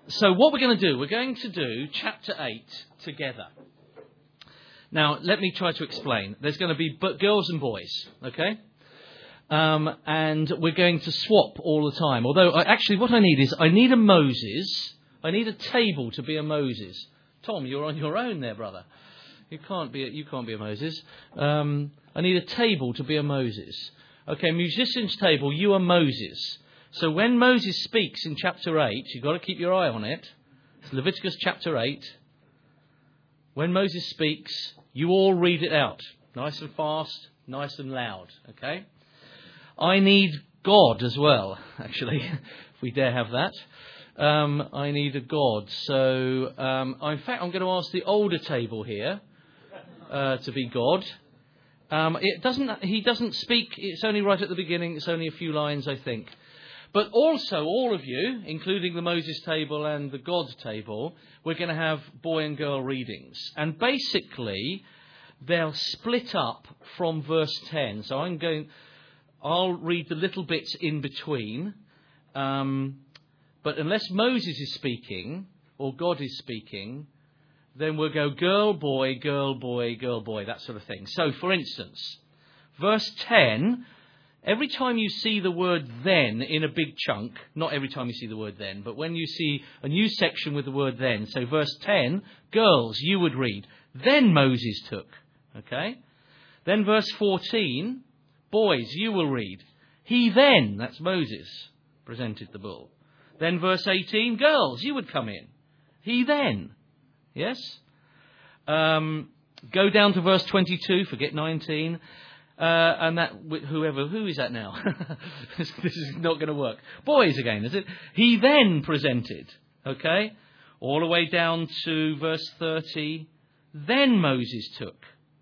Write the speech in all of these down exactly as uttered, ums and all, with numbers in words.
so what we're going to do, we're going to do chapter eight together. Now, let me try to explain. There's going to be b- girls and boys, okay? Um, and we're going to swap all the time. Although, I, actually, what I need is, I need a Moses. I need a table to be a Moses. Tom, you're on your own there, brother. You can't be a, you can't be a Moses. Um, I need a table to be a Moses. Okay, musician's table, you are Moses. So when Moses speaks in chapter eight, you've got to keep your eye on it. It's Leviticus chapter eight. When Moses speaks, you all read it out. Nice and fast, nice and loud. Okay? I need God as well, actually, if we dare have that. Um, I need a God. So, um, in fact, I'm going to ask the older table here uh, to be God. Um, it doesn't. He doesn't speak. It's only right at the beginning. It's only a few lines, I think. But also, all of you, including the Moses table and the God table, we're going to have boy and girl readings. And basically, they'll split up from verse ten. So I'm going. I'll read the little bits in between. Um, but unless Moses is speaking or God is speaking, then we'll go girl, boy, girl, boy, girl, boy, that sort of thing. So, for instance, verse ten, every time you see the word then in a big chunk, not every time you see the word then, but when you see a new section with the word then, so verse ten, girls, you would read, then Moses took, okay? Then verse fourteen, boys, you will read, he then, that's Moses, presented the bull. Then verse eighteen, girls, you would come in, he then. Yes? Um, go down to verse twenty-two, forget nineteen. Uh, and that, whoever, who is that now? this, this is not going to work. Boys again, is it? He then presented. Okay? All the way down to verse thirty. Then Moses took.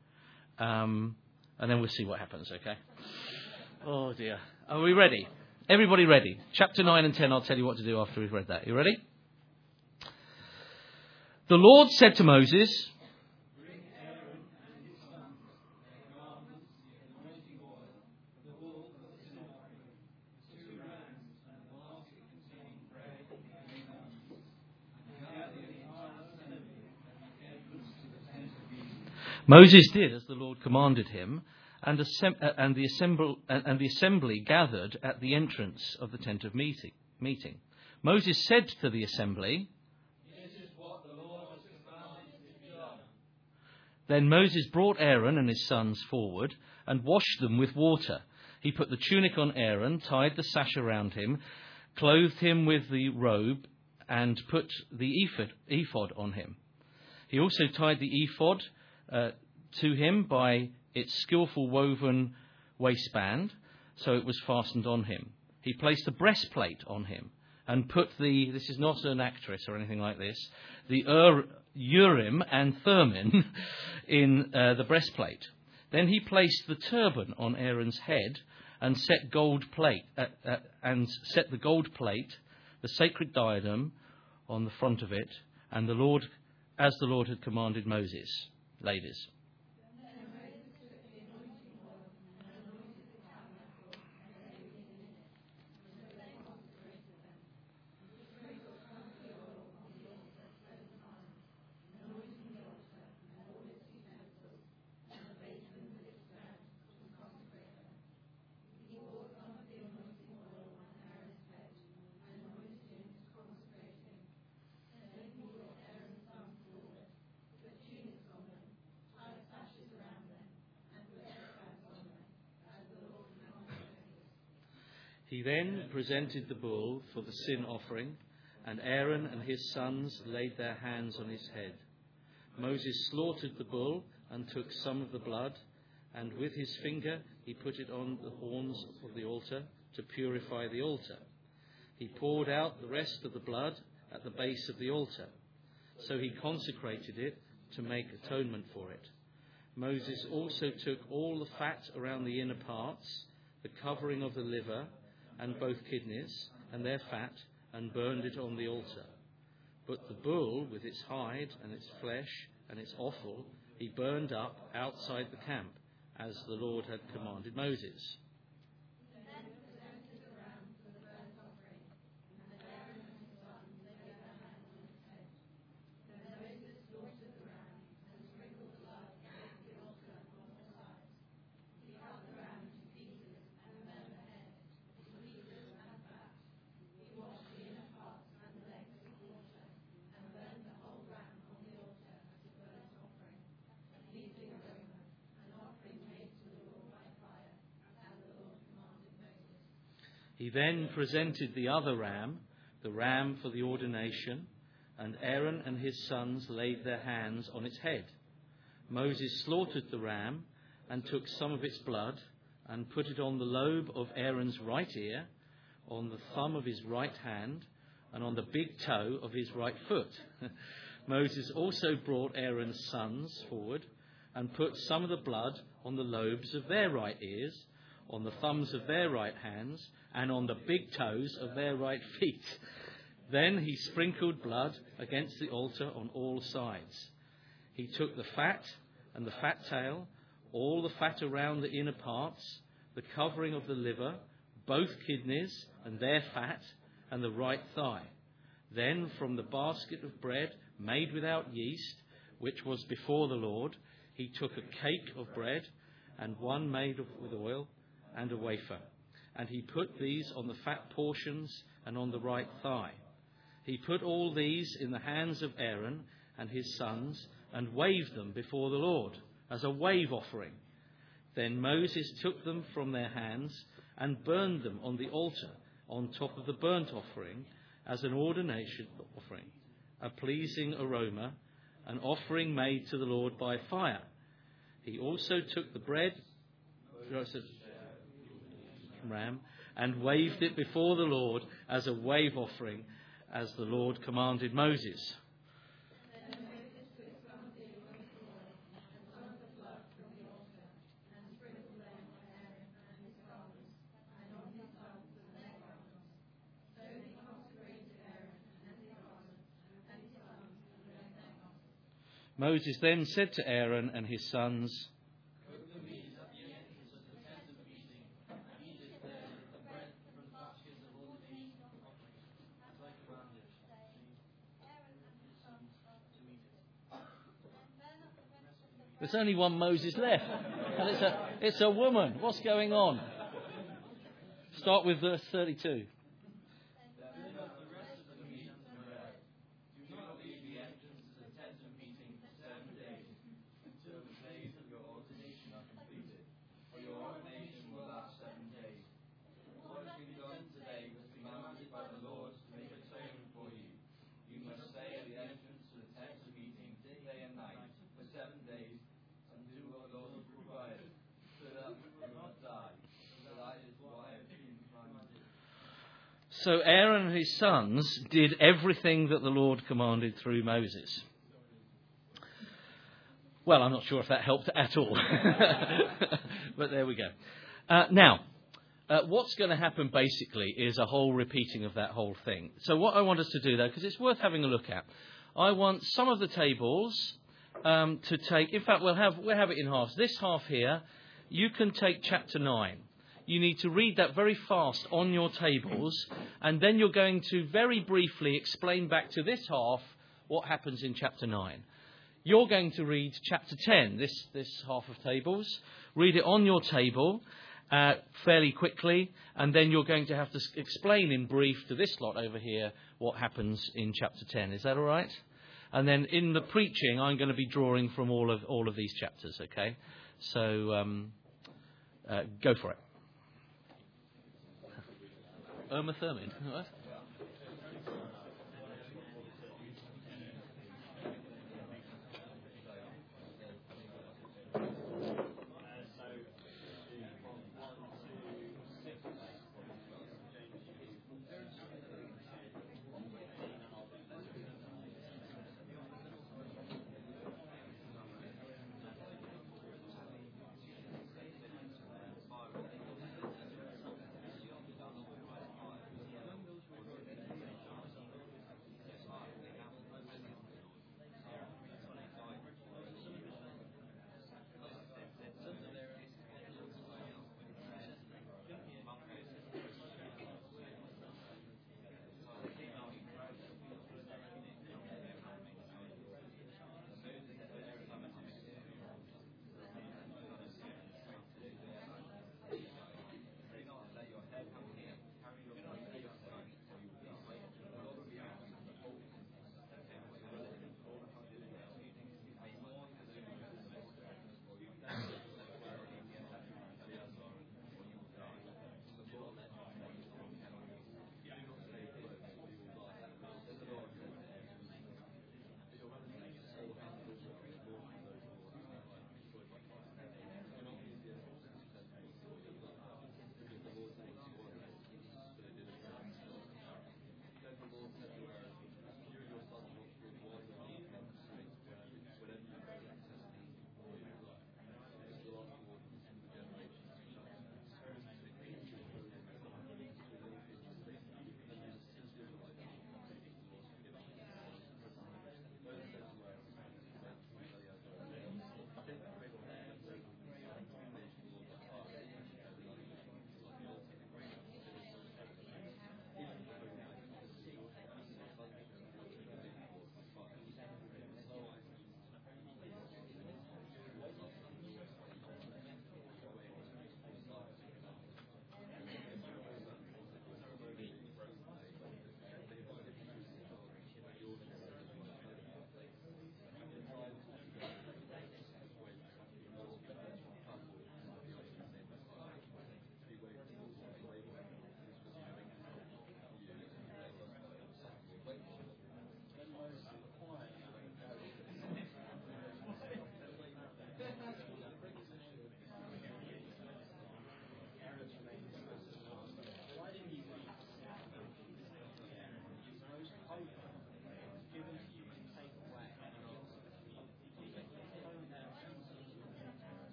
Um, and then we'll see what happens, okay? Oh dear. Are we ready? Everybody ready? Chapter nine and ten, I'll tell you what to do after we've read that. You ready? The Lord said to Moses, "Bring Aaron and his sons their garments, the anointing oil, the wool of the sin offering, two rams, and a basket containing bread and onions, and gather the entire assembly at the entrance to the tent of meeting." Moses did as the Lord commanded him, and, assemb- and, the assemble- and the assembly gathered at the entrance of the tent of meeting. meeting. Moses said to the assembly, Then Moses brought Aaron and his sons forward and washed them with water. He put the tunic on Aaron, tied the sash around him, clothed him with the robe, and put the ephod, ephod on him. He also tied the ephod uh, to him by its skillful woven waistband, so it was fastened on him. He placed a breastplate on him and put the, this is not an actress or anything like this, the Ur, Urim and Thummim in uh, the breastplate. Then he placed the turban on Aaron's head and set gold plate uh, uh, and set the gold plate, the sacred diadem, on the front of it, and the Lord, as the Lord had commanded Moses. Ladies. He then presented the bull for the sin offering, and Aaron and his sons laid their hands on his head. Moses slaughtered the bull and took some of the blood, and with his finger he put it on the horns of the altar to purify the altar. He poured out the rest of the blood at the base of the altar. So he consecrated it to make atonement for it. Moses also took all the fat around the inner parts, the covering of the liver, and both kidneys, and their fat, and burned it on the altar. But the bull, with its hide, and its flesh, and its offal, he burned up outside the camp, as the Lord had commanded Moses. He then presented the other ram, the ram for the ordination, and Aaron and his sons laid their hands on its head. Moses slaughtered the ram and took some of its blood and put it on the lobe of Aaron's right ear, on the thumb of his right hand, and on the big toe of his right foot. Moses also brought Aaron's sons forward and put some of the blood on the lobes of their right ears, on the thumbs of their right hands, and on the big toes of their right feet. Then he sprinkled blood against the altar on all sides. He took the fat and the fat tail, all the fat around the inner parts, the covering of the liver, both kidneys and their fat, and the right thigh. Then from the basket of bread made without yeast, which was before the Lord, he took a cake of bread and one made with oil and a wafer. And he put these on the fat portions and on the right thigh. He put all these in the hands of Aaron and his sons and waved them before the Lord as a wave offering. Then Moses took them from their hands and burned them on the altar on top of the burnt offering as an ordination offering, a pleasing aroma, an offering made to the Lord by fire. He also took the bread, ram, and waved it before the Lord as a wave offering, as the Lord commanded Moses. Moses then said to Aaron and his sons, there's only one Moses left, and it's a, it's a woman. What's going on? Start with verse thirty-two. So Aaron and his sons did everything that the Lord commanded through Moses. Well, I'm not sure if that helped at all. But there we go. Uh, now, uh, what's going to happen basically is a whole repeating of that whole thing. So what I want us to do, though, because it's worth having a look at, I want some of the tables um, to take... In fact, we'll have, we'll have it in halves. This half here, you can take chapter nine. You need to read that very fast on your tables, and then you're going to very briefly explain back to this half what happens in chapter nine. You're going to read chapter ten, this, this half of tables. Read it on your table uh, fairly quickly, and then you're going to have to explain in brief to this lot over here what happens in chapter ten. Is that all right? And then in the preaching, I'm going to be drawing from all of all of these chapters, okay? So um, uh, go for it. Irma Thurman, right?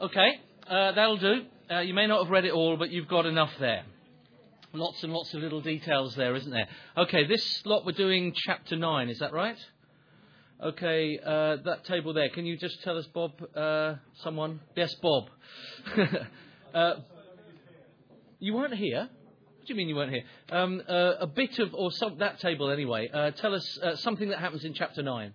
Okay, uh, that'll do. Uh, you may not have read it all, but you've got enough there. Lots and lots of little details there, isn't there? Okay, this lot we're doing chapter nine, is that right? Okay, uh, that table there. Can you just tell us, Bob, uh, someone? Yes, Bob. uh, you weren't here? What do you mean you weren't here? Um, uh, a bit of, or some, that table anyway. Uh, tell us uh, something that happens in chapter nine.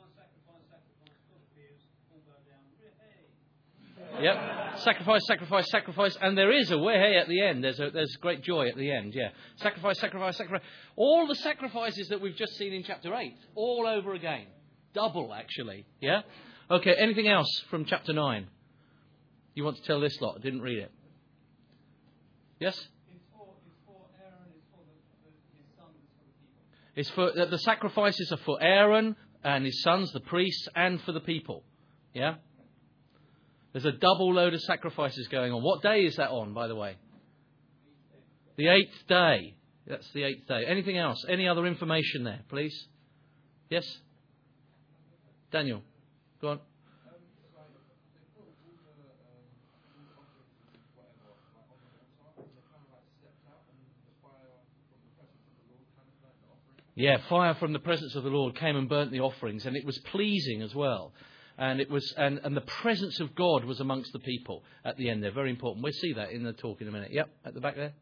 Yep. Sacrifice, sacrifice, sacrifice, and there is a way at the end. There's a, there's great joy at the end. Yeah. Sacrifice, sacrifice, sacrifice. All the sacrifices that we've just seen in chapter eight, all over again, double actually. Yeah. Okay. Anything else from chapter nine? You want to tell this lot? I didn't read it. Yes. It's for, it's for Aaron. It's for the, the, his sons. It's for the people. It's for the sacrifices are for Aaron and his sons, the priests, and for the people. Yeah. There's a double load of sacrifices going on. What day is that on, by the way? The eighth day. That's the eighth day. Anything else? Any other information there, please? Yes? Daniel, go on. Yeah, fire from the presence of the Lord came and burnt the offerings, and it was pleasing as well. And it was, and, and the presence of God was amongst the people at the end there. Very important. We'll see that in the talk in a minute. Yep, at the back there.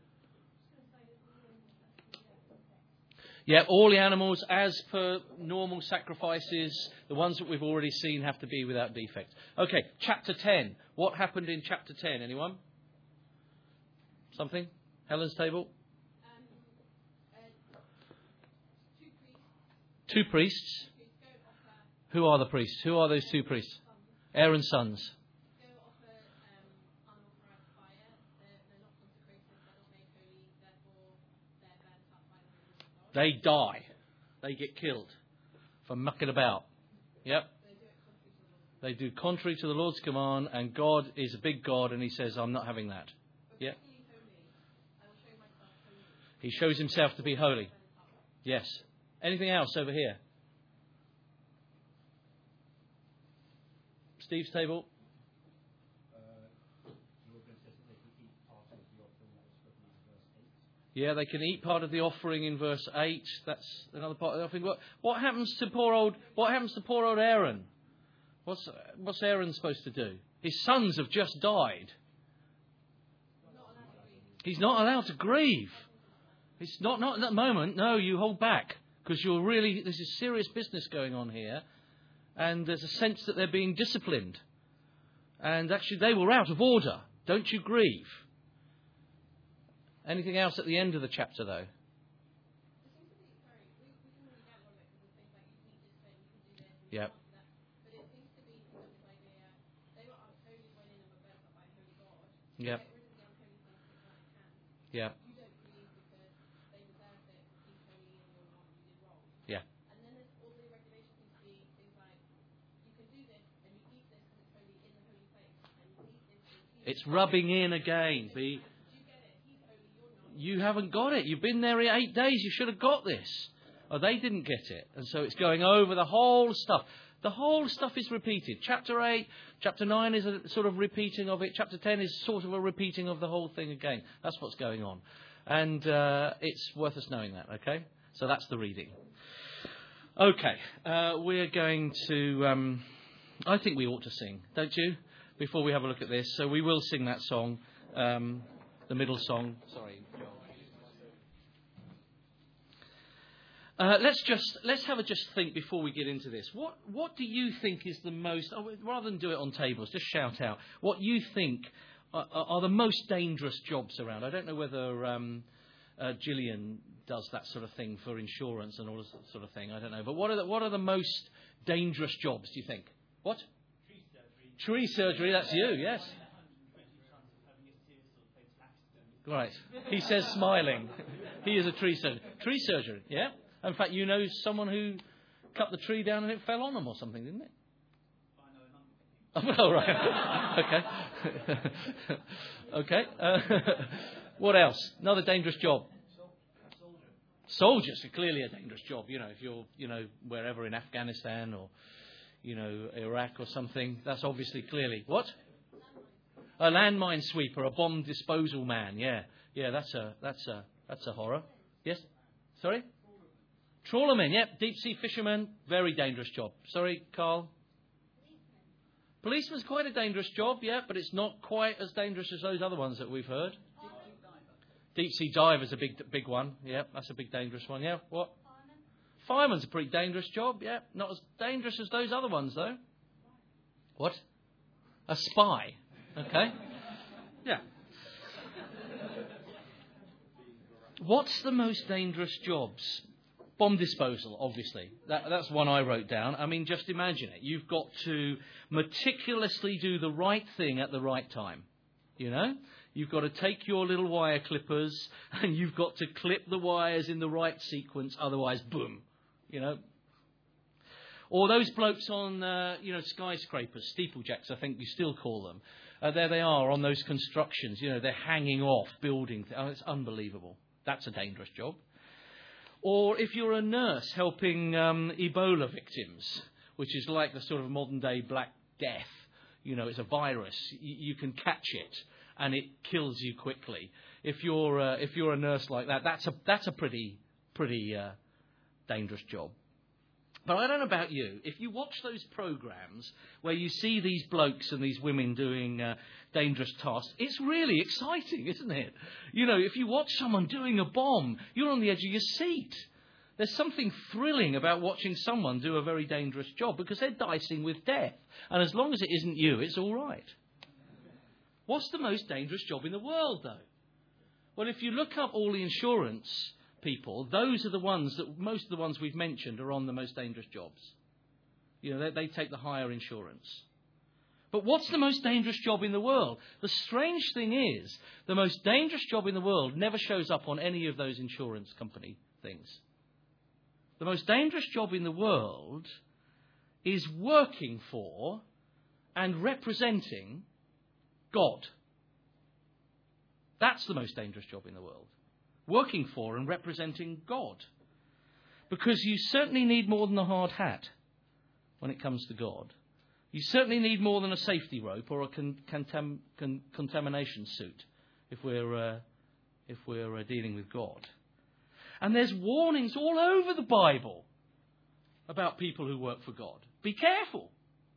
Yeah, all the animals, as per normal sacrifices, the ones that we've already seen have to be without defect. Okay, chapter ten. What happened in chapter ten? Anyone? Something? Helen's table? Um, uh, two priests. Two priests. Who are the priests? Who are those two priests? Aaron's sons. They die. They get killed for mucking about. Yep. They do contrary to the Lord's command, and God is a big God, and He says, I'm not having that. Yep. He shows Himself to be holy. Yes. Anything else over here? Steve's table. Yeah, they can eat part of the offering in verse eight. That's another part of the offering. What, what happens to poor old? What happens to poor old Aaron? What's what's Aaron supposed to do? His sons have just died. He's not allowed to grieve. It's not not at that moment. No, you hold back because you're really. This is serious business going on here. And there's a sense that they're being disciplined. And actually they were out of order. Don't you grieve? Anything else at the end of the chapter, though? Yep. Yep. Yep. Yeah. It's rubbing in again. Be, you haven't got it. You've been there eight days. You should have got this. Oh, they didn't get it. And so it's going over the whole stuff. The whole stuff is repeated. Chapter eight, chapter nine is a sort of repeating of it. Chapter ten is sort of a repeating of the whole thing again. That's what's going on. And uh, it's worth us knowing that, okay? So that's the reading. Okay, uh, we're going to... Um, I think we ought to sing, don't you? Before we have a look at this. So we will sing that song, um, the middle song. Sorry, Joel. Uh, let's just let's have a just think before we get into this. What what do you think is the most? Oh, rather than do it on tables, just shout out what you think are, are the most dangerous jobs around. I don't know whether um, uh, Gillian does that sort of thing for insurance and all that sort of thing. I don't know. But what are the, what are the most dangerous jobs? Do you think? What? Tree surgery, that's you, yes. Right. He says smiling. He is a tree surgeon. Tree surgeon, yeah. In fact, you know someone who cut the tree down and it fell on them or something, didn't it? Oh, well, right. Okay. Okay. Uh, what else? Another dangerous job. Soldiers are clearly a dangerous job. You know, if you're, you know, wherever in Afghanistan or, you know, Iraq or something, that's obviously clearly what? A landmine sweeper, a bomb disposal man. Yeah, yeah, that's a that's a that's a horror. Yes, sorry. Trawlermen. Yep, deep sea fishermen. Very dangerous job. Sorry, Carl. Policeman's quite a dangerous job, yeah, but it's not quite as dangerous as those other ones that we've heard. Deep sea diver's a big big one. Yeah, that's a big dangerous one. Yeah, what? Fireman's a pretty dangerous job. Yeah, not as dangerous as those other ones though. What? A spy. Okay. Yeah. What's the most dangerous jobs? Bomb disposal, obviously. That, that's one I wrote down. I mean, just imagine it. You've got to meticulously do the right thing at the right time. You know? You've got to take your little wire clippers and you've got to clip the wires in the right sequence, otherwise, boom. You know? Or those blokes on, uh, you know, skyscrapers, steeplejacks, I think you still call them. Uh, there they are on those constructions. You know, they're hanging off buildings. Oh, it's unbelievable. That's a dangerous job. Or if you're a nurse helping um, Ebola victims, which is like the sort of modern-day Black Death. You know, it's a virus. Y- you can catch it, and it kills you quickly. If you're uh, if you're a nurse like that, that's a that's a pretty pretty uh, dangerous job. But I don't know about you. If you watch those programs where you see these blokes and these women doing uh, dangerous tasks, it's really exciting, isn't it? You know, if you watch someone doing a bomb, you're on the edge of your seat. There's something thrilling about watching someone do a very dangerous job because they're dicing with death. And as long as it isn't you, it's all right. What's the most dangerous job in the world, though? Well, if you look up all the insurance people, those are the ones that, most of the ones we've mentioned are on the most dangerous jobs. You know, they, they take the higher insurance. But what's the most dangerous job in the world? The strange thing is, the most dangerous job in the world never shows up on any of those insurance company things. The most dangerous job in the world is working for and representing God. That's the most dangerous job in the world. Working for and representing God. Because you certainly need more than a hard hat when it comes to God. You certainly need more than a safety rope or a con- contam- con- contamination suit if we're, uh, if we're uh, dealing with God. And there's warnings all over the Bible about people who work for God. Be careful.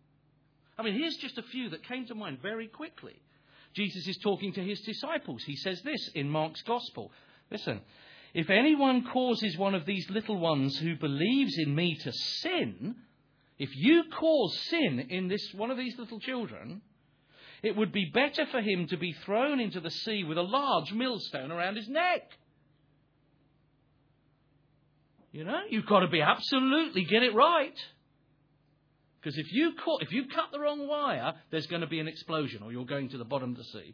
I mean, here's just a few that came to mind very quickly. Jesus is talking to his disciples. He says this in Mark's Gospel. Listen, if anyone causes one of these little ones who believes in me to sin, if you cause sin in this one of these little children, it would be better for him to be thrown into the sea with a large millstone around his neck. You know, you've got to be absolutely get it right. Because if you caught, if you cut the wrong wire, there's going to be an explosion or you're going to the bottom of the sea.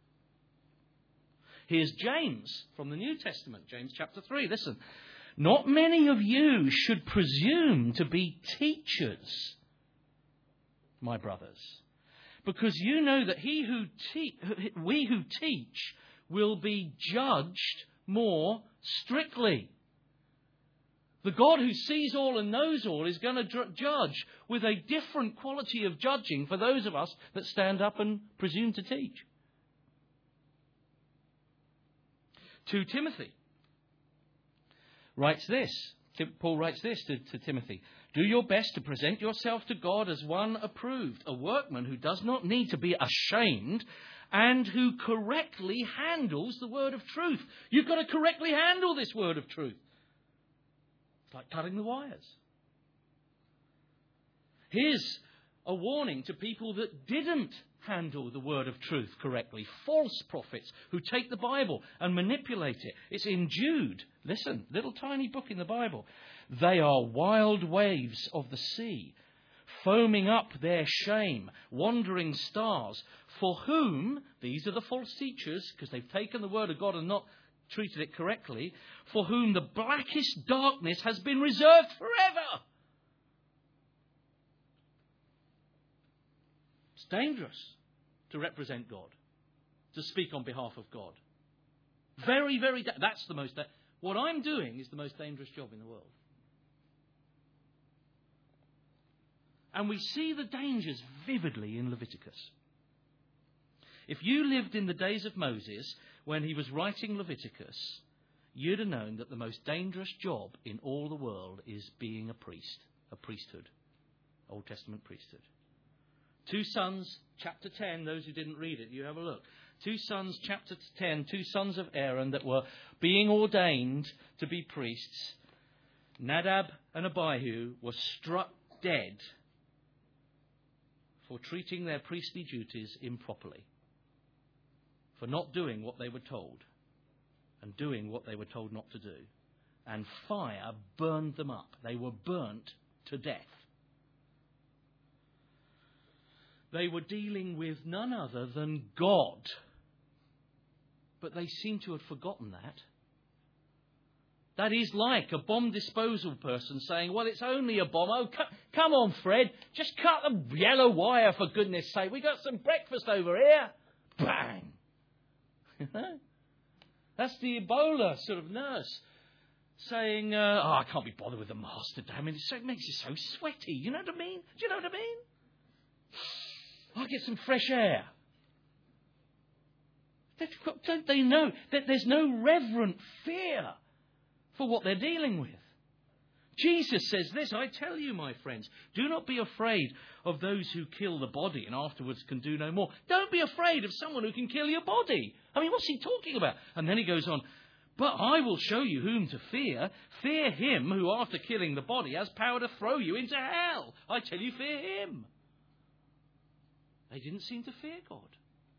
Here's James from the New Testament, James chapter three. Listen, not many of you should presume to be teachers, my brothers, because you know that he who te- we who teach will be judged more strictly. The God who sees all and knows all is going to dr- judge with a different quality of judging for those of us that stand up and presume to teach. To Timothy writes this. Paul writes this to, to Timothy. Do your best to present yourself to God as one approved, a workman who does not need to be ashamed and who correctly handles the word of truth. You've got to correctly handle this word of truth. It's like cutting the wires. Here's a warning to people that didn't handle the word of truth correctly. False prophets who take the Bible and manipulate it. It's in Jude. Listen, little tiny book in the Bible. They are wild waves of the sea, foaming up their shame, wandering stars, for whom, these are the false teachers, because they've taken the word of God and not treated it correctly, for whom the blackest darkness has been reserved forever. It's dangerous to represent God, to speak on behalf of God. Very, very, da- that's the most, da- what I'm doing is the most dangerous job in the world. And we see the dangers vividly in Leviticus. If you lived in the days of Moses, when he was writing Leviticus, you'd have known that the most dangerous job in all the world is being a priest, a priesthood, Old Testament priesthood. Two sons, chapter ten, those who didn't read it, you have a look. Two sons, chapter ten, two sons of Aaron that were being ordained to be priests. Nadab and Abihu were struck dead for treating their priestly duties improperly, for not doing what they were told and doing what they were told not to do. And fire burned them up. They were burnt to death. They were dealing with none other than God. But they seem to have forgotten that. That is like a bomb disposal person saying, well, it's only a bomb. Oh, cu- come on, Fred. Just cut the yellow wire, for goodness sake. We got some breakfast over here. Bang. That's the Ebola sort of nurse saying, uh, oh, I can't be bothered with the master today. I mean, it, so, it makes you so sweaty. You know what I mean? Do you know what I mean? I'll get some fresh air. Don't they know that there's no reverent fear for what they're dealing with? Jesus says this, I tell you, my friends, do not be afraid of those who kill the body and afterwards can do no more. Don't be afraid of someone who can kill your body. I mean, what's he talking about? And then he goes on, but I will show you whom to fear. Fear him who, after killing the body, has power to throw you into hell. I tell you, fear him. They didn't seem to fear God.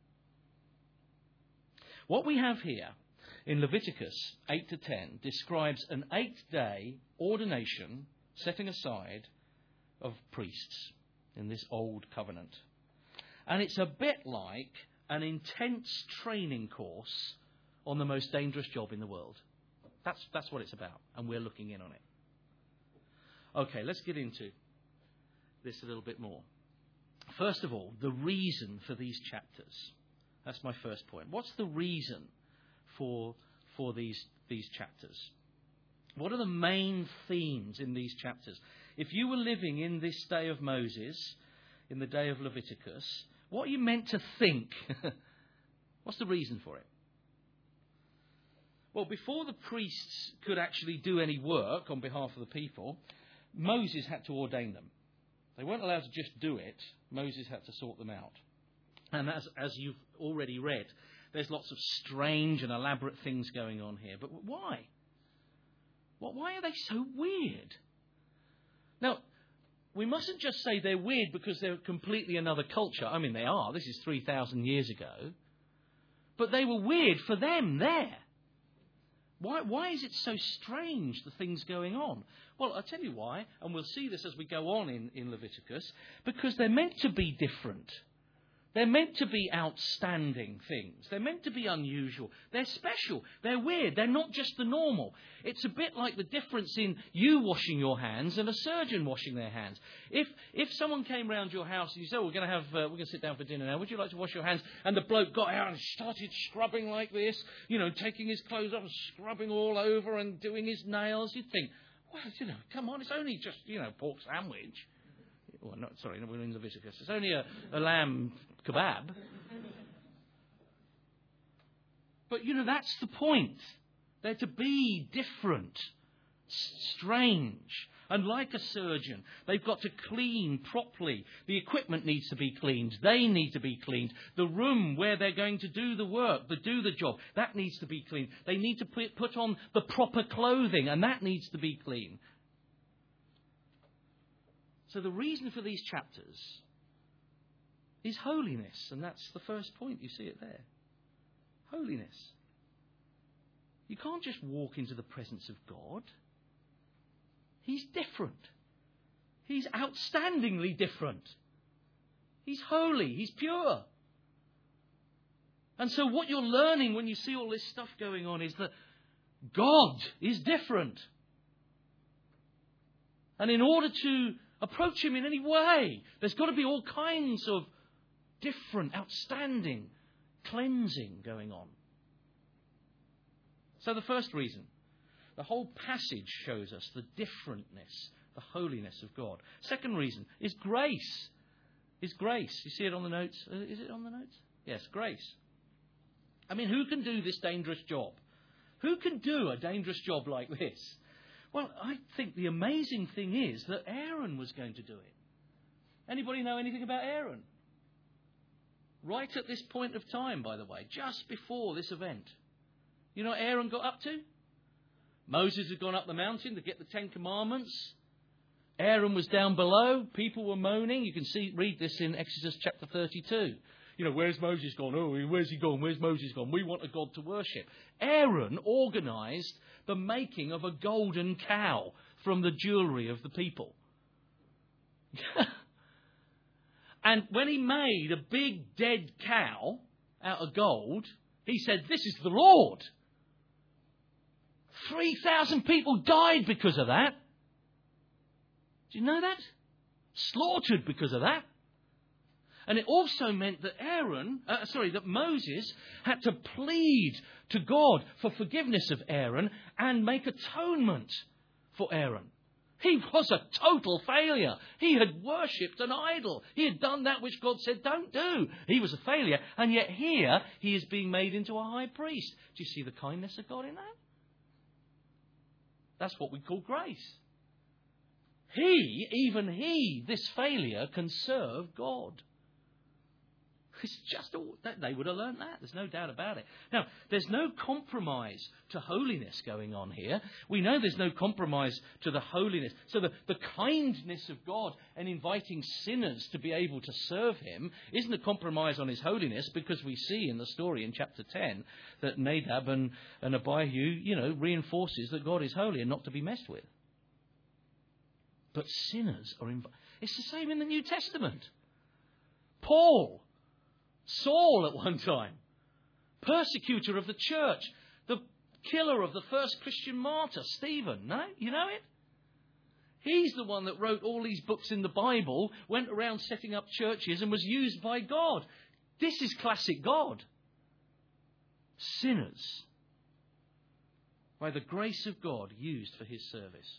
What we have here in Leviticus eight to ten describes an eight-day ordination, setting aside, of priests in this old covenant. And it's a bit like an intense training course on the most dangerous job in the world. That's, that's what it's about, and we're looking in on it. Okay, let's get into this a little bit more. First of all, the reason for these chapters. That's my first point. What's the reason for, for these, these chapters? What are the main themes in these chapters? If you were living in this day of Moses, in the day of Leviticus, what are you meant to think? What's the reason for it? Well, before the priests could actually do any work on behalf of the people, Moses had to ordain them. They weren't allowed to just do it. Moses had to sort them out. And as, as you've already read, there's lots of strange and elaborate things going on here. But why? Well, why are they so weird? Now, we mustn't just say they're weird because they're completely another culture. I mean, they are. This is three thousand years ago. But they were weird for them there. Why, why is it so strange, the things going on? Well, I'll tell you why, and we'll see this as we go on in, in Leviticus, because they're meant to be different. They're meant to be outstanding things. They're meant to be unusual. They're special. They're weird. They're not just the normal. It's a bit like the difference in you washing your hands and a surgeon washing their hands. If if someone came round your house and you said, oh, we're going to have, uh, we're going to sit down for dinner now, would you like to wash your hands? And the bloke got out and started scrubbing like this, you know, taking his clothes off and scrubbing all over and doing his nails, you'd think, well, you know, come on, it's only just, you know, pork sandwich. Well, not, sorry, we're in Leviticus. It's only a, a lamb kebab. But, you know, that's the point. They're to be different, strange. And like a surgeon, they've got to clean properly. The equipment needs to be cleaned. They need to be cleaned. The room where they're going to do the work, to do the job, that needs to be cleaned. They need to put, put on the proper clothing, and that needs to be clean. So the reason for these chapters is holiness. And that's the first point. You see it there. Holiness. You can't just walk into the presence of God. He's different. He's outstandingly different. He's holy. He's pure. And so what you're learning when you see all this stuff going on is that God is different. And in order to approach him in any way, there's got to be all kinds of different, outstanding cleansing going on. So the first reason, the whole passage shows us the differentness, the holiness of God. Second reason is grace. Is grace. You see it on the notes? Uh, is it on the notes? Yes, grace. I mean, who can do this dangerous job? Who can do a dangerous job like this? Well, I think the amazing thing is that Aaron was going to do it. Anybody know anything about Aaron? Right at this point of time, by the way, just before this event. You know what Aaron got up to? Moses had gone up the mountain to get the Ten Commandments. Aaron was down below. People were moaning. You can see, read this in Exodus chapter thirty-two. You know, where's Moses gone? Oh, where's he gone? Where's Moses gone? We want a God to worship. Aaron organised the making of a golden cow from the jewellery of the people. And when he made a big dead cow out of gold, he said, "This is the Lord." three thousand people died because of that. Do you know that? Slaughtered because of that. And it also meant that Aaron, uh, sorry, that Moses had to plead to God for forgiveness of Aaron and make atonement for Aaron. He was a total failure. He had worshipped an idol. He had done that which God said don't do. He was a failure. And yet here he is being made into a high priest. Do you see the kindness of God in that? That's what we call grace. He, even he, this failure, can serve God. It's just all, they would have learned that. There's no doubt about it. Now, there's no compromise to holiness going on here. We know there's no compromise to the holiness. So the, the kindness of God and inviting sinners to be able to serve him isn't a compromise on his holiness, because we see in the story in chapter ten that Nadab and, and Abihu, you know, reinforces that God is holy and not to be messed with. But sinners are invited. It's the same in the New Testament. Paul, Saul at one time, persecutor of the church, the killer of the first Christian martyr, Stephen. No? You know it? He's the one that wrote all these books in the Bible, went around setting up churches and was used by God. This is classic God. Sinners, by the grace of God, used for his service.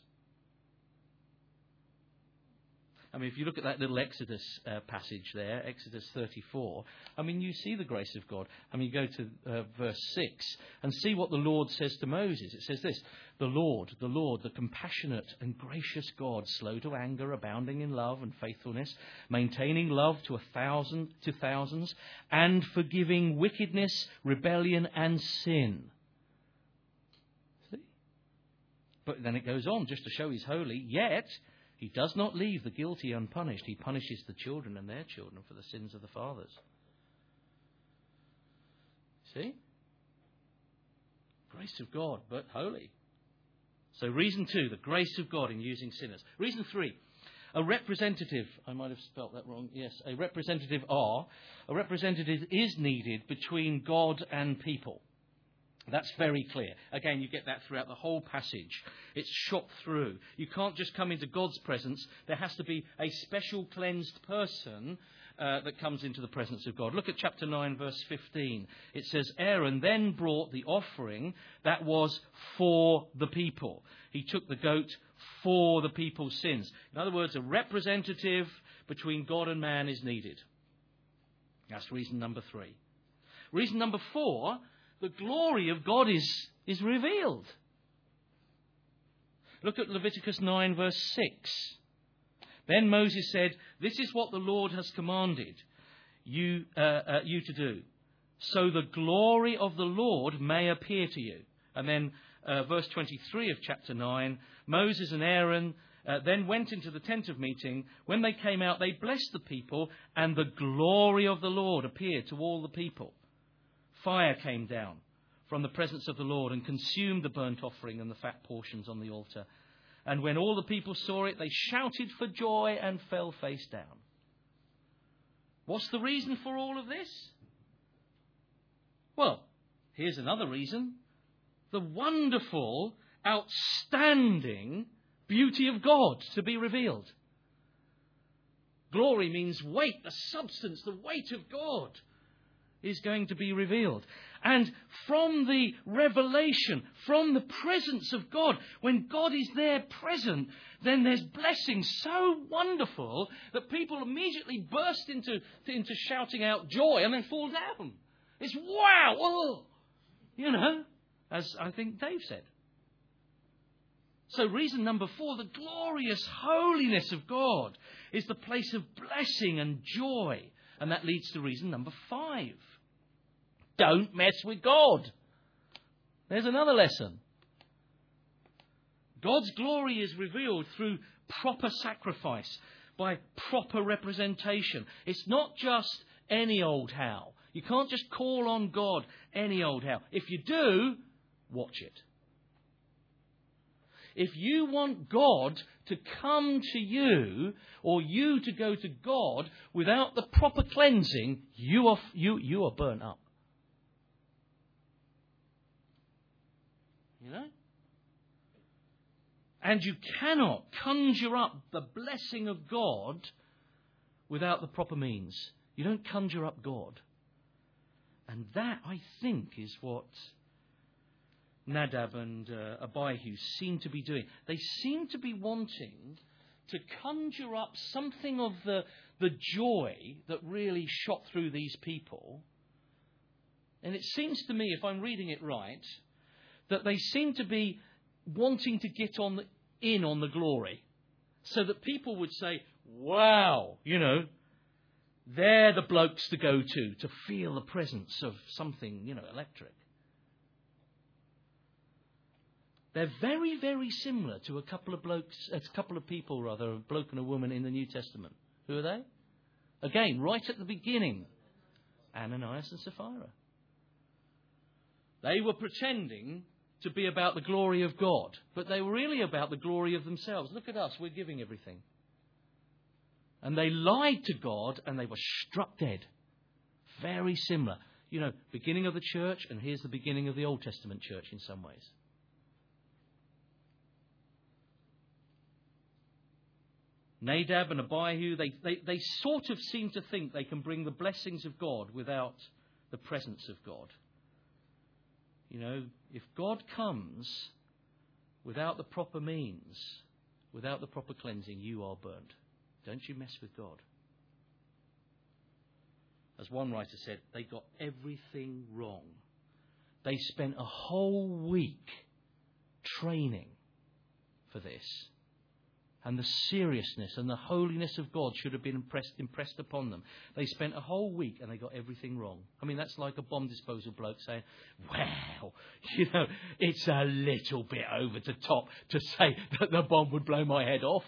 I mean, if you look at that little Exodus uh, passage there, Exodus thirty-four, I mean, you see the grace of God. I mean, you go to uh, verse six and see what the Lord says to Moses. It says this: "The Lord, the Lord, the compassionate and gracious God, slow to anger, abounding in love and faithfulness, maintaining love to a thousand, to thousands, and forgiving wickedness, rebellion, and sin." See? But then it goes on, just to show he's holy, yet he does not leave the guilty unpunished. He punishes the children and their children for the sins of the fathers. See? Grace of God, but holy. So reason two, the grace of God in using sinners. Reason three, a representative, I might have spelt that wrong, yes, a representative are, a representative is needed between God and people. That's very clear. Again, you get that throughout the whole passage. It's shot through. You can't just come into God's presence. There has to be a special cleansed person uh, that comes into the presence of God. Look at chapter nine, verse fifteen. It says, "Aaron then brought the offering that was for the people." He took the goat for the people's sins. In other words, a representative between God and man is needed. That's reason number three. Reason number four, the glory of God is, is revealed. Look at Leviticus nine, verse six. "Then Moses said, 'This is what the Lord has commanded you, uh, uh, you to do, so the glory of the Lord may appear to you.'" And then uh, verse twenty-three of chapter nine, "Moses and Aaron uh, then went into the tent of meeting. When they came out, they blessed the people, and the glory of the Lord appeared to all the people. Fire came down from the presence of the Lord and consumed the burnt offering and the fat portions on the altar. And when all the people saw it, they shouted for joy and fell face down." What's the reason for all of this? Well, here's another reason. The wonderful, outstanding beauty of God to be revealed. Glory means weight, the substance, the weight of God is going to be revealed. And from the revelation, from the presence of God, when God is there present, then there's blessings so wonderful that people immediately burst into, into shouting out joy and then fall down. It's wow! Oh, you know, as I think Dave said. So reason number four, the glorious holiness of God is the place of blessing and joy. And that leads to reason number five. Don't mess with God. There's another lesson. God's glory is revealed through proper sacrifice, by proper representation. It's not just any old how. You can't just call on God any old how. If you do, watch it. If you want God to come to you, or you to go to God without the proper cleansing, you are, you, you are burnt up. You know? And you cannot conjure up the blessing of God without the proper means. You don't conjure up God. And that, I think, is what Nadab and uh, Abihu seem to be doing. They seem to be wanting to conjure up something of the, the joy that really shot through these people. And it seems to me, if I'm reading it right, that they seem to be wanting to get on the, in on the glory. So that people would say, wow, you know, they're the blokes to go to, to feel the presence of something, you know, electric. They're very, very similar to a couple of blokes, a couple of people rather, a bloke and a woman in the New Testament. Who are they? Again, right at the beginning, Ananias and Sapphira. They were pretending to be about the glory of God, but they were really about the glory of themselves. Look at us, we're giving everything. And they lied to God and they were struck dead. Very similar. You know, beginning of the church, and here's the beginning of the Old Testament church in some ways. Nadab and Abihu, they, they, they sort of seem to think they can bring the blessings of God without the presence of God. You know, if God comes without the proper means, without the proper cleansing, you are burnt. Don't you mess with God. As one writer said, they got everything wrong. They spent a whole week training for this. And the seriousness and the holiness of God should have been impressed, impressed upon them. They spent a whole week and they got everything wrong. I mean, that's like a bomb disposal bloke saying, well, you know, it's a little bit over the top to say that the bomb would blow my head off.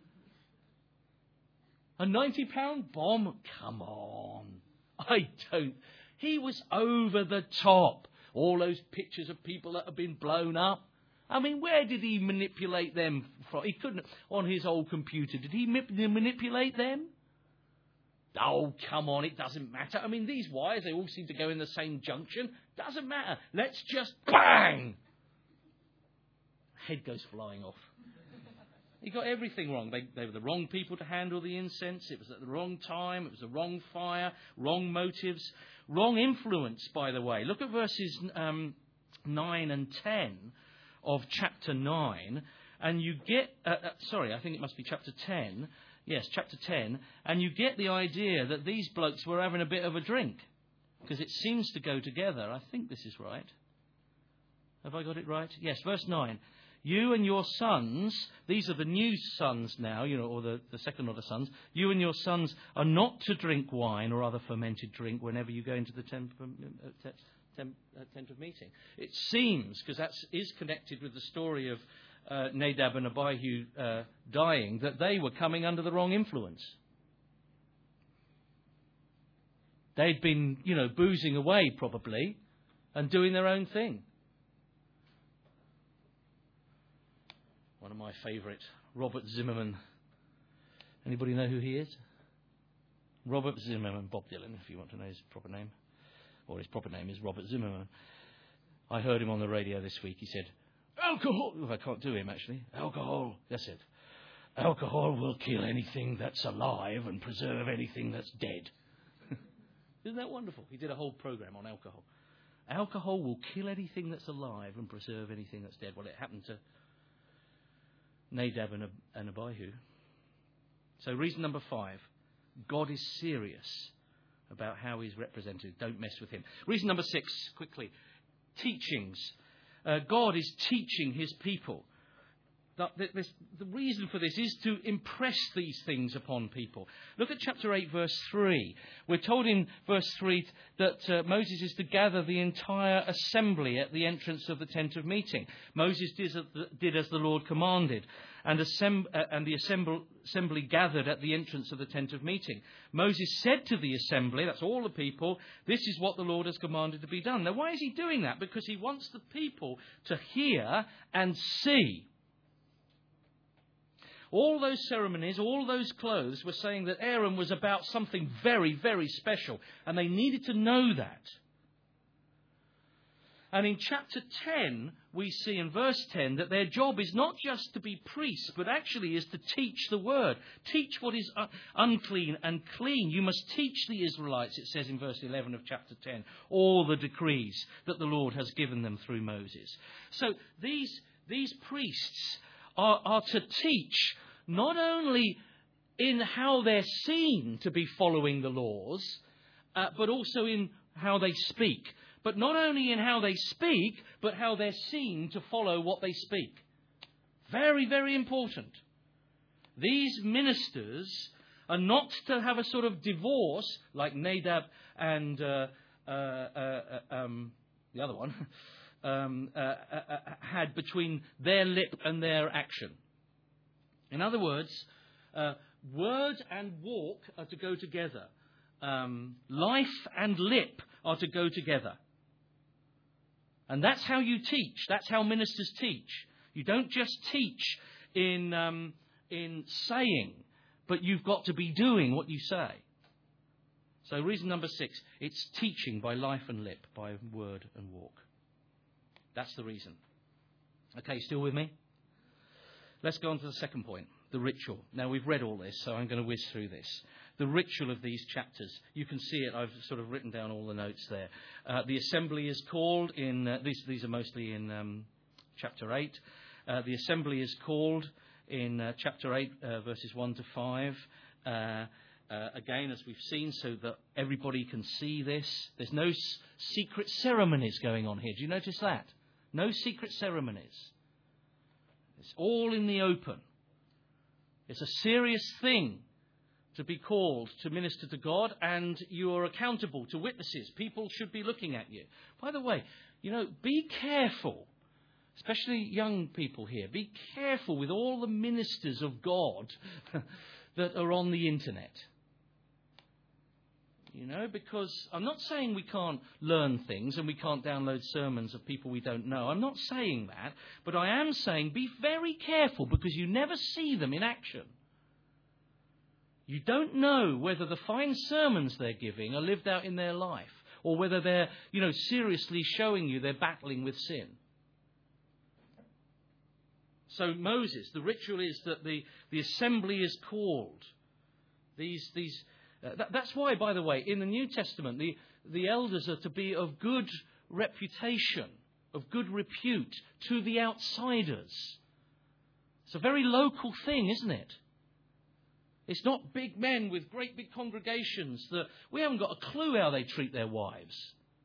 A ninety pound bomb? Come on. I don't. He was over the top. All those pictures of people that have been blown up. I mean, where did he manipulate them from? He couldn't, on his old computer, did he manipulate them? Oh, come on, it doesn't matter. I mean, these wires, they all seem to go in the same junction. Doesn't matter. Let's just bang! Head goes flying off. He got everything wrong. They, they were the wrong people to handle the incense. It was at the wrong time. It was the wrong fire, wrong motives, wrong influence, by the way. Look at verses um, nine and ten. Of chapter nine, and you get, uh, uh, sorry, I think it must be chapter ten, yes, chapter ten, and you get the idea that these blokes were having a bit of a drink, because it seems to go together. I think this is right. Have I got it right? Yes, verse nine. You and your sons, these are the new sons now, you know, or the, the second order sons, you and your sons are not to drink wine or other fermented drink whenever you go into the temple. Uh, tent of meeting. It seems, because that is connected with the story of uh, Nadab and Abihu uh, dying, that they were coming under the wrong influence. They'd been, you know, boozing away probably and doing their own thing. One of my favourite, Robert Zimmerman. Anybody know who he is? Robert Zimmerman, Bob Dylan, if you want to know his proper name. Or his proper name is Robert Zimmerman. I heard him on the radio this week. He said, alcohol... Oh, I can't do him, actually. Alcohol... That's it. Alcohol will kill anything that's alive and preserve anything that's dead. Isn't that wonderful? He did a whole program on alcohol. Alcohol will kill anything that's alive and preserve anything that's dead. Well, it happened to Nadab and, Ab- and Abihu. So reason number five, God is serious about how he's represented. Don't mess with him. Reason number six, quickly, teachings. Uh, God is teaching his people. The, the, the reason for this is to impress these things upon people. Look at chapter eight, verse three. We're told in verse three that uh, Moses is to gather the entire assembly at the entrance of the tent of meeting. Moses did, did as the Lord commanded, and, assemb- uh, and the assemble- assembly gathered at the entrance of the tent of meeting. Moses said to the assembly, that's all the people, this is what the Lord has commanded to be done. Now, why is he doing that? Because he wants the people to hear and see. All those ceremonies, all those clothes were saying that Aaron was about something very, very special. And they needed to know that. And in chapter ten, we see in verse ten that their job is not just to be priests, but actually is to teach the word. Teach what is un- unclean and clean. You must teach the Israelites, it says in verse eleven of chapter ten, all the decrees that the Lord has given them through Moses. So these, these priests are, are to teach not only in how they're seen to be following the laws, uh, but also in how they speak. But not only in how they speak, but how they're seen to follow what they speak. Very, very important. These ministers are not to have a sort of divorce like Nadab and uh, uh, uh, um, the other one um, uh, uh, uh, had between their lip and their action. In other words, uh, word and walk are to go together. Um, life and lip are to go together. And that's how you teach. That's how ministers teach. You don't just teach in um, in saying, but you've got to be doing what you say. So reason number six, it's teaching by life and lip, by word and walk. That's the reason. Okay, still with me? Let's go on to the second point, the ritual. Now, we've read all this, so I'm going to whiz through this. The ritual of these chapters. You can see it. I've sort of written down all the notes there. Uh, the assembly is called in... Uh, these, these are mostly in um, chapter eight. Uh, the assembly is called in uh, chapter eight, uh, verses one to five. Uh, uh, again, as we've seen, so that everybody can see this. There's no s- secret ceremonies going on here. Do you notice that? No secret ceremonies. It's all in the open. It's a serious thing to be called to minister to God, and you are accountable to witnesses. People should be looking at you. By the way, you know, be careful, especially young people here. Be careful with all the ministers of God that are on the internet. You know, because I'm not saying we can't learn things and we can't download sermons of people we don't know. I'm not saying that. But I am saying be very careful, because you never see them in action. You don't know whether the fine sermons they're giving are lived out in their life, or whether they're, you know, seriously showing you they're battling with sin. So Moses, the ritual is that the, the assembly is called. These... these Uh, that, that's why, by the way, in the New Testament, the, the elders are to be of good reputation, of good repute to the outsiders. It's a very local thing, isn't it? It's not big men with great big congregations that we haven't got a clue how they treat their wives.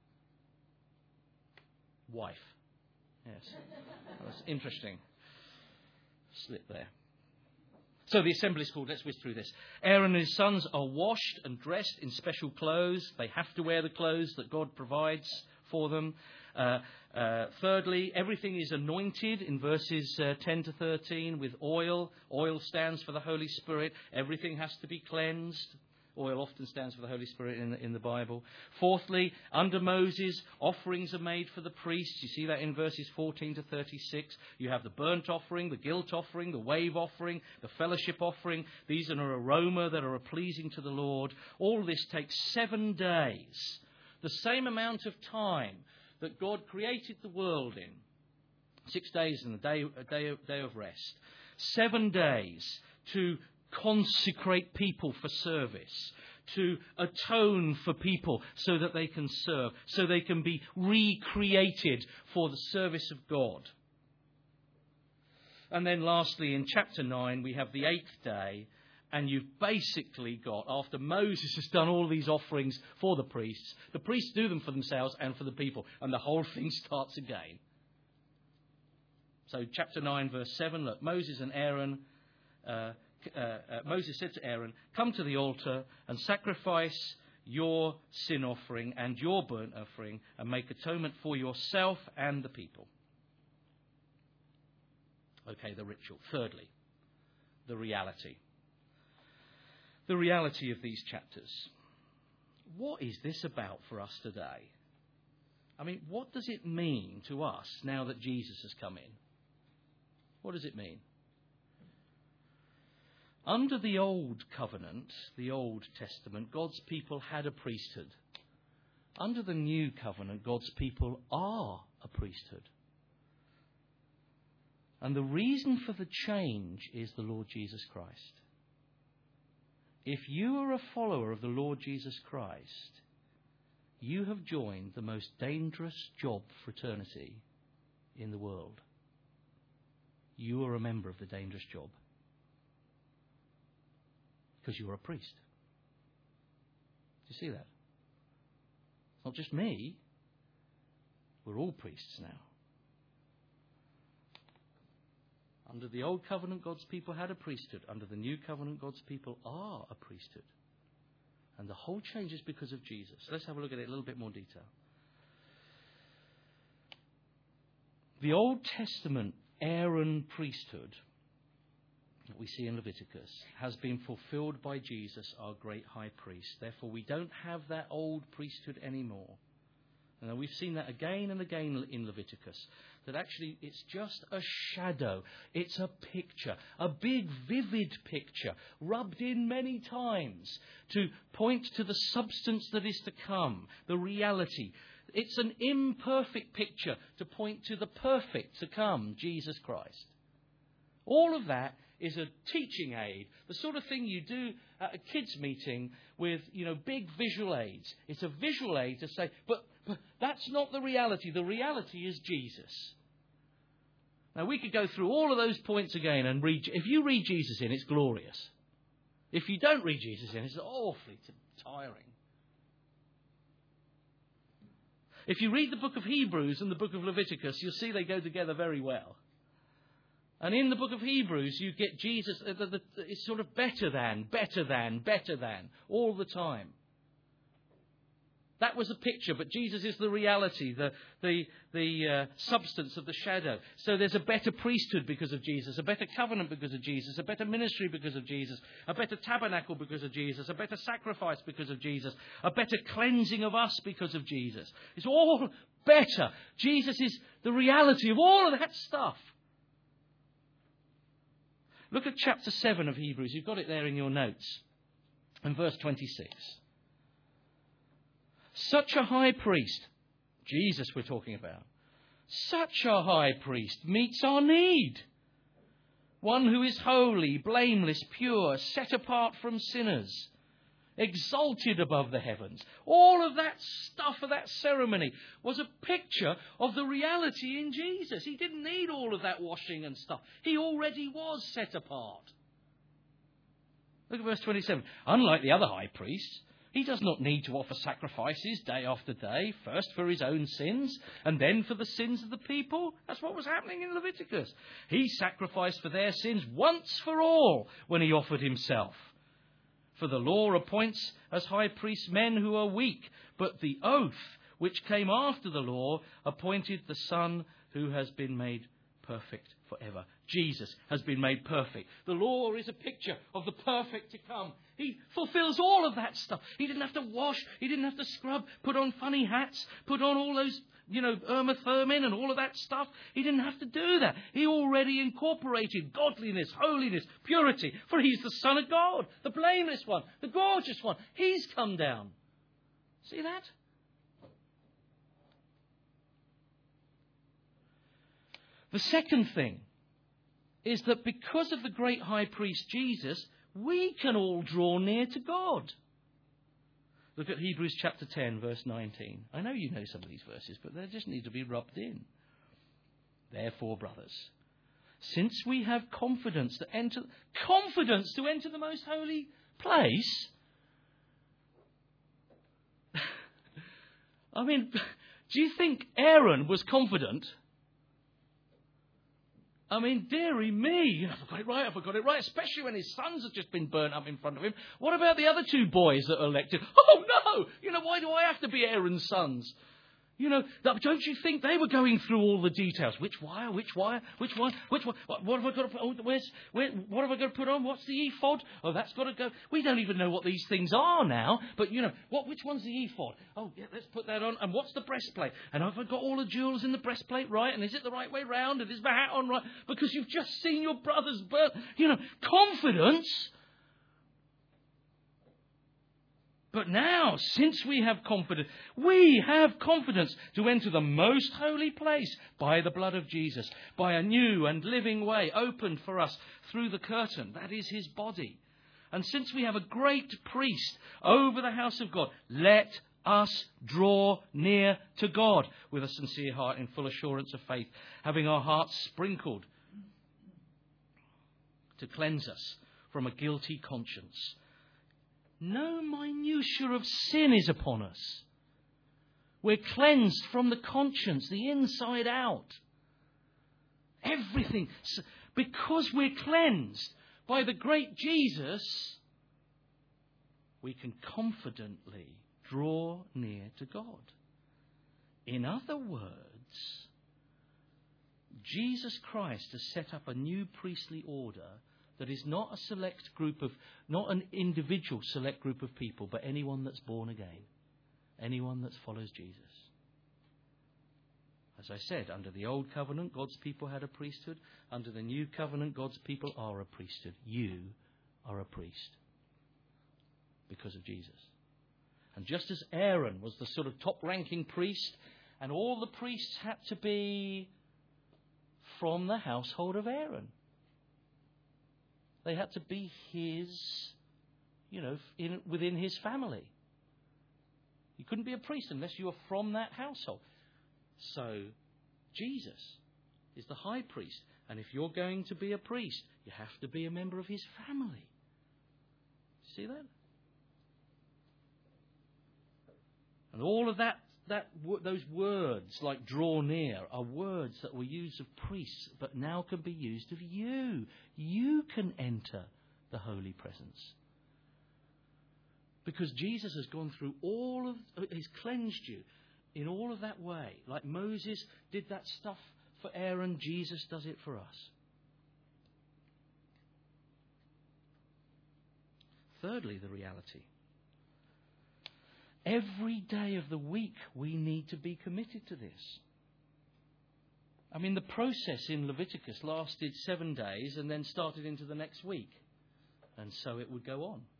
Wife. Yes. That's interesting. Slip there. So the assembly is called. Let's whiz through this. Aaron and his sons are washed and dressed in special clothes. They have to wear the clothes that God provides for them. Uh, uh, thirdly, everything is anointed in verses uh, ten to thirteen with oil. Oil stands for the Holy Spirit. Everything has to be cleansed. Oil often stands for the Holy Spirit in the, in the Bible. Fourthly, under Moses, offerings are made for the priests. You see that in verses fourteen to thirty-six. You have the burnt offering, the guilt offering, the wave offering, the fellowship offering. These are an aroma that are pleasing to the Lord. All this takes seven days. The same amount of time that God created the world in. Six days and a day, a day, a day of rest. Seven days to consecrate people for service, to atone for people so that they can serve, so they can be recreated for the service of God. And then lastly, in chapter nine, we have the eighth day, and you've basically got, after Moses has done all these offerings for the priests, the priests do them for themselves and for the people, and the whole thing starts again. So chapter nine, verse seven, look, Moses and Aaron, uh, uh, uh, Moses said to Aaron, come to the altar and sacrifice your sin offering and your burnt offering and make atonement for yourself and the people. Okay, the ritual. Thirdly, the reality. The reality of these chapters. What is this about for us today? I mean, what does it mean to us now that Jesus has come in? What does it mean? Under the Old Covenant, the Old Testament, God's people had a priesthood. Under the New Covenant, God's people are a priesthood. And the reason for the change is the Lord Jesus Christ. If you are a follower of the Lord Jesus Christ, you have joined the most dangerous job fraternity in the world. You are a member of the dangerous job. Because you are a priest. Do you see that? It's not just me. We're all priests now. Under the Old Covenant, God's people had a priesthood. Under the New Covenant, God's people are a priesthood. And the whole change is because of Jesus. Let's have a look at it in a little bit more detail. The Old Testament Aaron priesthood that we see in Leviticus has been fulfilled by Jesus, our great high priest. Therefore, we don't have that old priesthood anymore. And we've seen that again and again in Leviticus, that actually it's just a shadow. It's a picture, a big, vivid picture, rubbed in many times to point to the substance that is to come, the reality. It's an imperfect picture to point to the perfect to come, Jesus Christ. All of that is a teaching aid, the sort of thing you do at a kids' meeting with, you know, big visual aids. It's a visual aid to say, but, but that's not the reality. The reality is Jesus. Now, we could go through all of those points again and read. If you read Jesus in, it's glorious. If you don't read Jesus in, it's awfully tiring. If you read the book of Hebrews and the book of Leviticus, you'll see they go together very well. And in the book of Hebrews, you get Jesus, uh, the, the, it's sort of better than, better than, better than, all the time. That was a picture, but Jesus is the reality, the, the, the uh, substance of the shadow. So there's a better priesthood because of Jesus, a better covenant because of Jesus, a better ministry because of Jesus, a better tabernacle because of Jesus, a better sacrifice because of Jesus, a better cleansing of us because of Jesus. It's all better. Jesus is the reality of all of that stuff. Look at chapter seven of Hebrews. You've got it there in your notes. And verse twenty-six. Such a high priest, Jesus we're talking about, such a high priest meets our need. One who is holy, blameless, pure, set apart from sinners, exalted above the heavens. All of that stuff of that ceremony was a picture of the reality in Jesus. He didn't need all of that washing and stuff. He already was set apart. Look at verse twenty-seven. Unlike the other high priests, he does not need to offer sacrifices day after day, first for his own sins and then for the sins of the people. That's what was happening in Leviticus. He sacrificed for their sins once for all when he offered himself. For the law appoints as high priests men who are weak, but the oath which came after the law appointed the Son who has been made perfect forever. Jesus has been made perfect. The law is a picture of the perfect to come. He fulfills all of that stuff. He didn't have to wash. He didn't have to scrub, put on funny hats, put on all those, you know, Irma Thurman and all of that stuff. He didn't have to do that. He already incorporated godliness, holiness, purity, for he's the Son of God, the blameless one, the gorgeous one. He's come down. See that? The second thing is that because of the great high priest Jesus, we can all draw near to God. Look at Hebrews chapter ten, verse nineteen. I know you know some of these verses, but they just need to be rubbed in. Therefore, brothers, since we have confidence to enter, confidence to enter the most holy place. I mean, do you think Aaron was confident? I mean, dearie me, have I got it right, have I got it right? Especially when his sons have just been burnt up in front of him. What about the other two boys that are elected? Oh, no! You know, why do I have to be Aaron's sons? You know, don't you think they were going through all the details? Which wire, which wire, which one, which one? What, what have I got to put on? Where's, where, what have I got to put on? What's the ephod? Oh, that's got to go. We don't even know what these things are now. But, you know, what? Which one's the ephod? Oh, yeah, let's put that on. And what's the breastplate? And have I got all the jewels in the breastplate right? And is it the right way round? And is my hat on right? Because you've just seen your brothers burnt. You know, confidence. But now, since we have confidence, we have confidence to enter the most holy place by the blood of Jesus, by a new and living way opened for us through the curtain, that is his body. And since we have a great priest over the house of God, let us draw near to God with a sincere heart in full assurance of faith, having our hearts sprinkled to cleanse us from a guilty conscience. No minutiae of sin is upon us. We're cleansed from the conscience, the inside out. Everything. Because we're cleansed by the great Jesus, we can confidently draw near to God. In other words, Jesus Christ has set up a new priestly order that is not a select group of, not an individual select group of people, but anyone that's born again. Anyone that follows Jesus. As I said, under the old covenant, God's people had a priesthood. Under the new covenant, God's people are a priesthood. You are a priest. Because of Jesus. And just as Aaron was the sort of top-ranking priest, and all the priests had to be from the household of Aaron. They had to be his, you know, in, within his family. You couldn't be a priest unless you were from that household. So, Jesus is the high priest. And if you're going to be a priest, you have to be a member of his family. See that? And all of that, that those words like draw near are words that were used of priests, but now can be used of you. You can enter the holy presence. Because Jesus has gone through all of, he's cleansed you in all of that way. Like Moses did that stuff for Aaron, Jesus does it for us. Thirdly, the reality. Every day of the week we need to be committed to this. I mean, the process in Leviticus lasted seven days and then started into the next week. And so it would go on.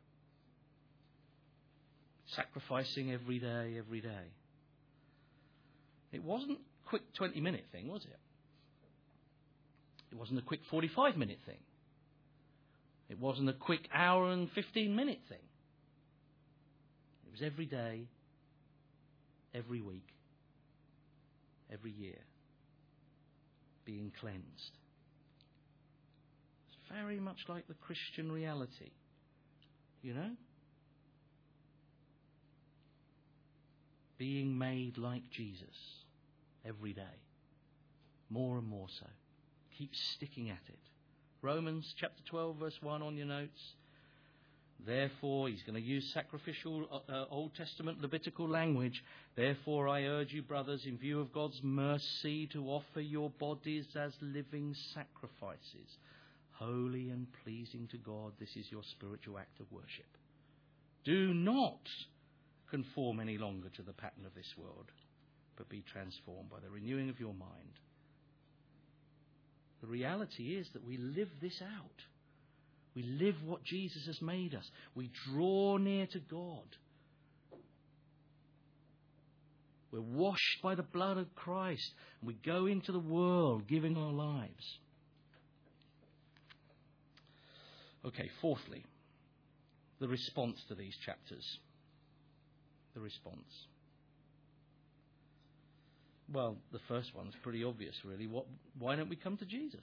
Sacrificing every day, every day. It wasn't a quick twenty-minute thing, was it? It wasn't a quick forty-five minute thing. It wasn't a quick hour and fifteen minute thing. It was every day, every week, every year, being cleansed. It's very much like the Christian reality, you know? Being made like Jesus every day, more and more so. Keep sticking at it. Romans chapter twelve, verse one on your notes. Therefore, he's going to use sacrificial uh, Old Testament Levitical language. Therefore, I urge you, brothers, in view of God's mercy, to offer your bodies as living sacrifices, holy and pleasing to God. This is your spiritual act of worship. Do not conform any longer to the pattern of this world, but be transformed by the renewing of your mind. The reality is that we live this out. We live what Jesus has made us. We draw near to God. We're washed by the blood of Christ. And we go into the world giving our lives. Okay, fourthly, the response to these chapters. the response? Well, the first one's pretty obvious, really. What, why don't we come to Jesus?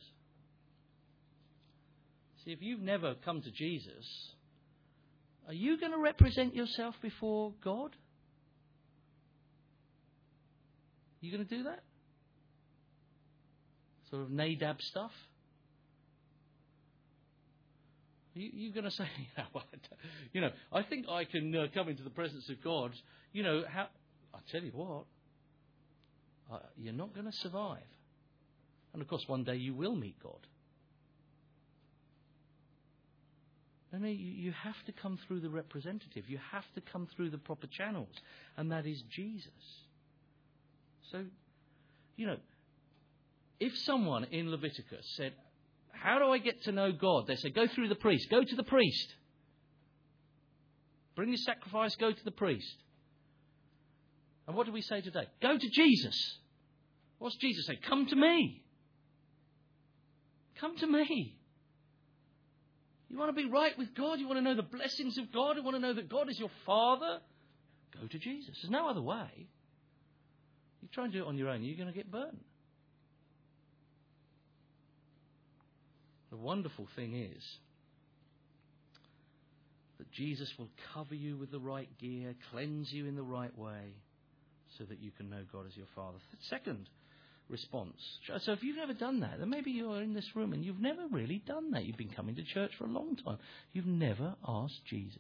See, if you've never come to Jesus, are you going to represent yourself before God? You going to do that? Sort of Nadab stuff? You, you're going to say, you know, I think I can uh, come into the presence of God. You know, how? I tell you what, uh, you're not going to survive. And of course, one day you will meet God. I mean, you, you have to come through the representative. You have to come through the proper channels, and that is Jesus. So, you know, if someone in Leviticus said, how do I get to know God? They say, go through the priest. Go to the priest. Bring your sacrifice, go to the priest. And what do we say today? Go to Jesus. What's Jesus say? Come to me. Come to me. You want to be right with God? You want to know the blessings of God? You want to know that God is your Father? Go to Jesus. There's no other way. You try and do it on your own, you're going to get burnt. The wonderful thing is that Jesus will cover you with the right gear, cleanse you in the right way, so that you can know God as your Father. Second response. So if you've never done that, then maybe you're in this room and you've never really done that. You've been coming to church for a long time. You've never asked Jesus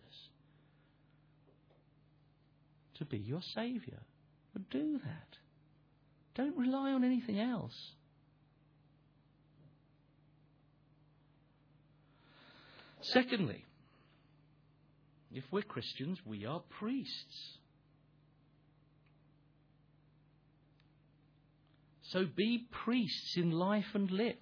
to be your Saviour. But do that. Don't rely on anything else. Secondly, if we're Christians, we are priests. So be priests in life and lip.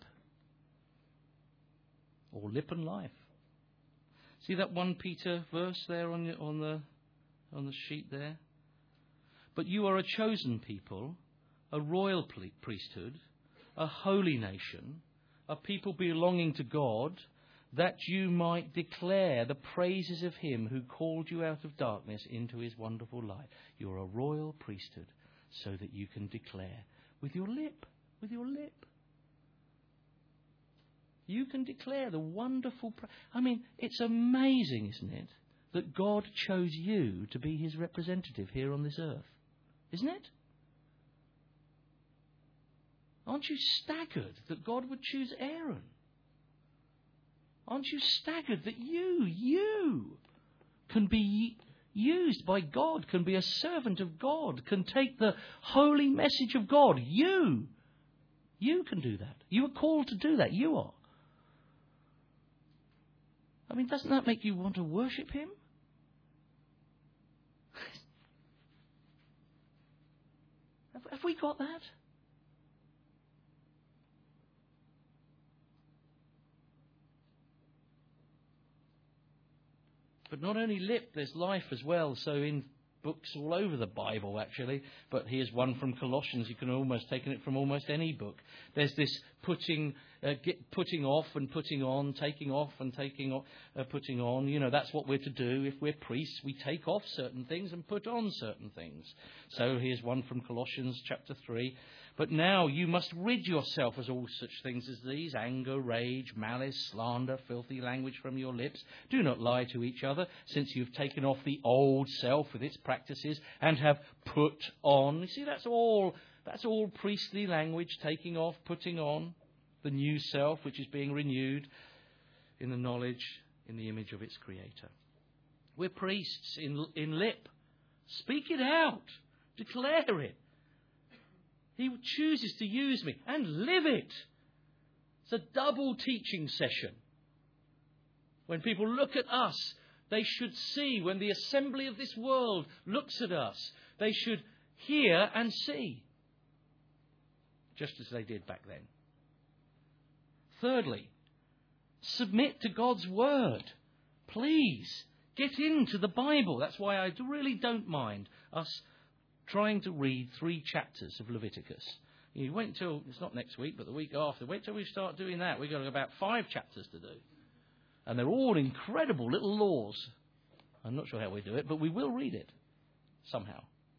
Or lip and life. See that First Peter verse there on the, on the, on the sheet there? But you are a chosen people, a royal priesthood, a holy nation, a people belonging to God, that you might declare the praises of him who called you out of darkness into his wonderful light. You're a royal priesthood, so that you can declare with your lip, with your lip. You can declare the wonderful... Pra- I mean, it's amazing, isn't it, that God chose you to be his representative here on this earth. Isn't it? Aren't you staggered that God would choose Aaron? Aren't you staggered that you, you can be used by God, can be a servant of God, can take the holy message of God? You, you can do that. You are called to do that. You are. I mean, doesn't that make you want to worship him? have, have we got that? But not only lip, there's life as well. So in books all over the Bible, actually. But here's one from Colossians. You can almost take it from almost any book. There's this putting, uh, get, putting off and putting on, taking off and taking off, uh, putting on. You know, that's what we're to do. If we're priests, we take off certain things and put on certain things. So here's one from Colossians chapter three. But now you must rid yourself of all such things as these: anger, rage, malice, slander, filthy language from your lips. Do not lie to each other, since you've taken off the old self with its practices and have put on. You see, that's all, that's all priestly language, taking off, putting on the new self, which is being renewed in the knowledge, in the image of its creator. We're priests in, in lip. Speak it out. Declare it. He chooses to use me, and live it. It's a double teaching session. When people look at us, they should see. When the assembly of this world looks at us, they should hear and see. Just as they did back then. Thirdly, submit to God's word. Please, get into the Bible. That's why I really don't mind us trying to read three chapters of Leviticus. You wait until, it's not next week, but the week after. Wait till we start doing that. We've got about five chapters to do. And they're all incredible little laws. I'm not sure how we do it, but we will read it. somehow.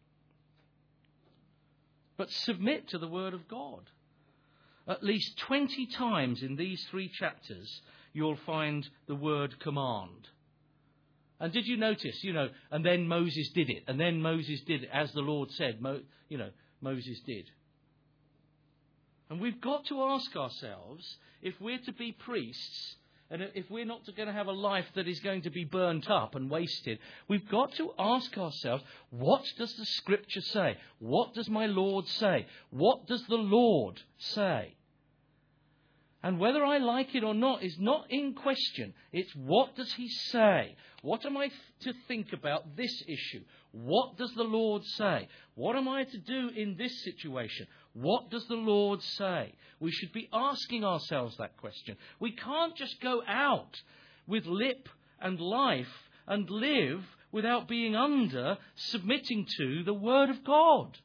But submit to the Word of God. At least twenty times in these three chapters, you'll find the word command. And did you notice, you know, and then Moses did it, and then Moses did it, as the Lord said, Mo, you know, Moses did. And we've got to ask ourselves, if we're to be priests, and if we're not going to have a life that is going to be burnt up and wasted, we've got to ask ourselves, what does the Scripture say? What does my Lord say? What does the Lord say? And whether I like it or not is not in question. It's what does he say? What am I to think about this issue? What does the Lord say? What am I to do in this situation? What does the Lord say? We should be asking ourselves that question. We can't just go out with lip and life and live without being under, submitting to the Word of God.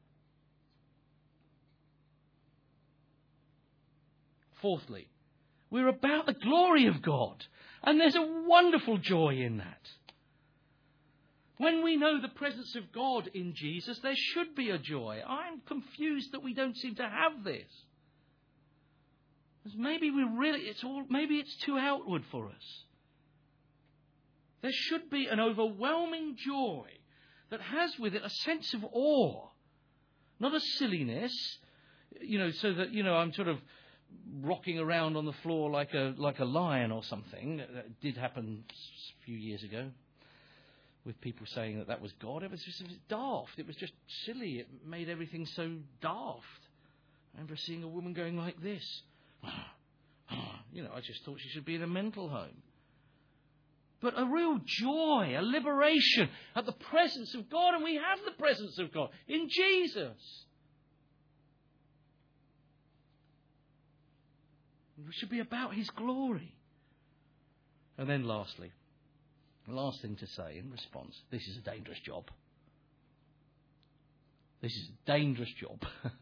Fourthly, we're about the glory of God. And there's a wonderful joy in that. When we know the presence of God in Jesus, there should be a joy. I'm confused that we don't seem to have this. Maybe we really, it's all, maybe it's too outward for us. There should be an overwhelming joy that has with it a sense of awe. Not a silliness, you know, so that, you know, I'm sort of rocking around on the floor like a like a lion or something. That did happen a few years ago with people saying that that was God. It was just it was daft. It was just silly. It made everything so daft. I remember seeing a woman going like this. You know, I just thought she should be in a mental home. But a real joy, a liberation at the presence of God. And we have the presence of God in Jesus. We should be about his glory. And then lastly, the last thing to say in response, this is a dangerous job. This is a dangerous job.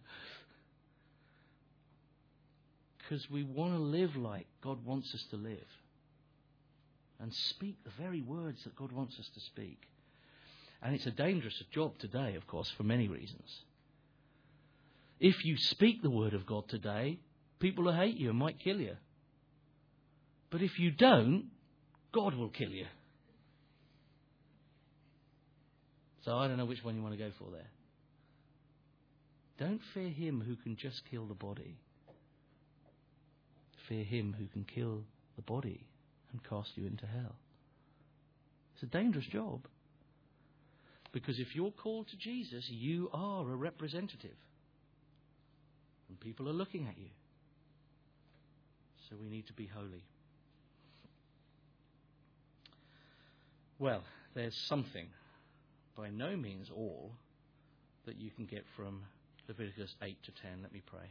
Because we want to live like God wants us to live. And speak the very words that God wants us to speak. And it's a dangerous job today, of course, for many reasons. If you speak the word of God today, people will hate you and might kill you. But if you don't, God will kill you. So I don't know which one you want to go for there. Don't fear him who can just kill the body. Fear him who can kill the body and cast you into hell. It's a dangerous job. Because if you're called to Jesus, you are a representative. And people are looking at you. So we need to be holy. Well, there's something, by no means all, that you can get from Leviticus eight to ten. Let me pray.